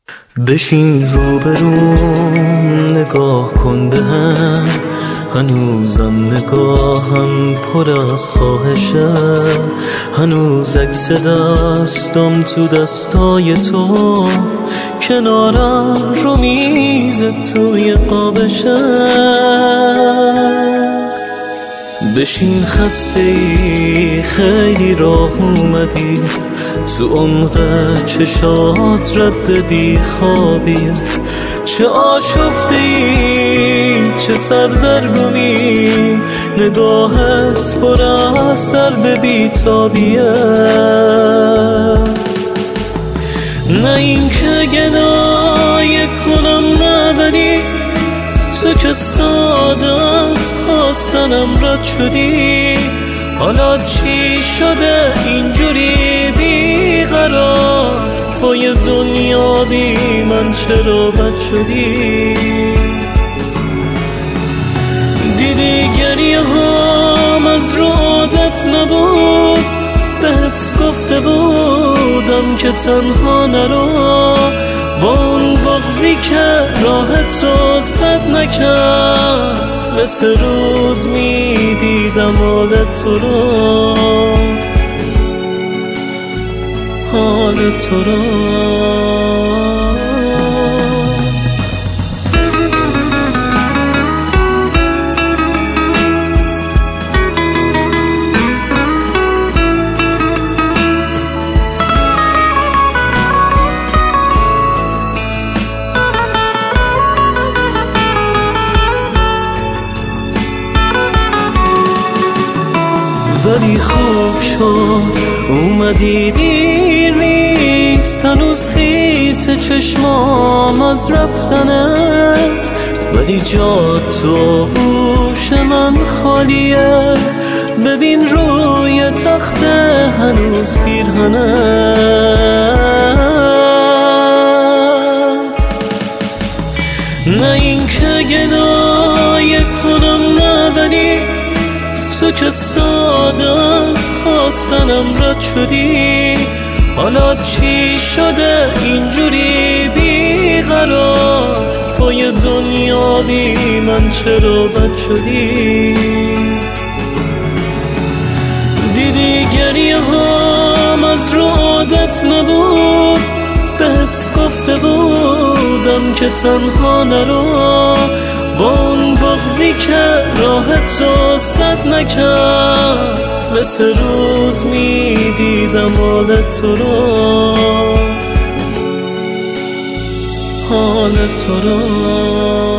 بشین روبروم نگاه کن بهم، هنوزم نگاهم پر از خواهشه، هنوز عکس دستم تو دستای تو، کنارم رو میز توی قابشه. بشین خسته‌ای خیلی راه اومدی، تو عمق چشات رد بیخوابیه، چه آشفته‌ای چه سردرگمی، نگاهت پر از درد بیتابیه. نه این که گدای کنم نه، ولی تو که ساده از خواستنم رد شدی، حالا چی شده اینجوری بیقرار، پای دنیا بی من چرا بد شدی؟ دیدی گریه هم از رو عادت نبود، بهت گفته بودم که تنها نرو، با اون بغضی که راه تو سد نکرد، مثل روز میدیدم حال تو رو، حال تو رو. ولی خوب شد اومدی، دیر نیست هنوز خیس چشمام از رفتنت، ولی جا تو گوش من خالیه، ببین روی تخت هنوز پیرهنت. نه این که گدای کنم نه، ولی تو که ساده از خواستنم رد شدی، حالا چی شده اینجوری بیقرار، پای دنیا بی من چرا بد شدی؟ دیدی گریه هم از رو عادت نبود، بهت گفته بودم که تنها نرو، با اون بغضی که راه تو سد نکرد، مثل روز میدیدم حال تو رو، حال تو رو.